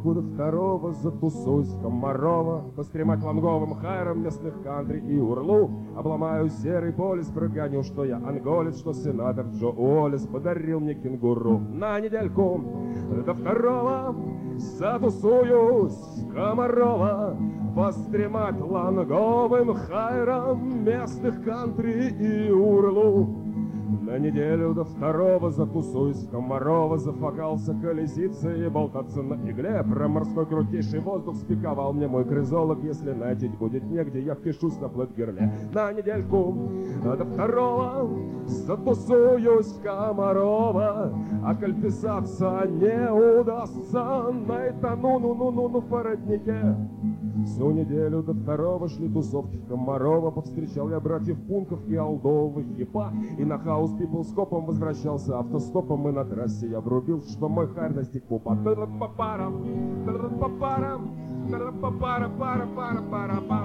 недельку до второго затусуюсь в Комарова, постремать лонговым хайром местных кантри и урлу. Обломаю серый полис, прогоню, что я анголец, что сенатор Джо Уоллес подарил мне кенгуру. На недельку до второго затусуюсь в Комарова, постремать лонговым хайром местных кантри и урлу. На неделю до второго затусуюсь в Комарова, зафакался колесицей и болтаться на игле. Про морской крутейший воздух спиковал мне мой крызолог. Если найти будет негде, я впишусь на плэт-герле. На недельку до второго затусуюсь в Комарова, а коль писаться не удастся, найтану ну по роднике. Всю неделю до второго шли тусовки в Комарова. Повстречал я братьев Пунков и Алдовых Хипа, и на хаус пипл скопом возвращался автостопом. И на трассе я врубил, что мой хайр достиг пупа.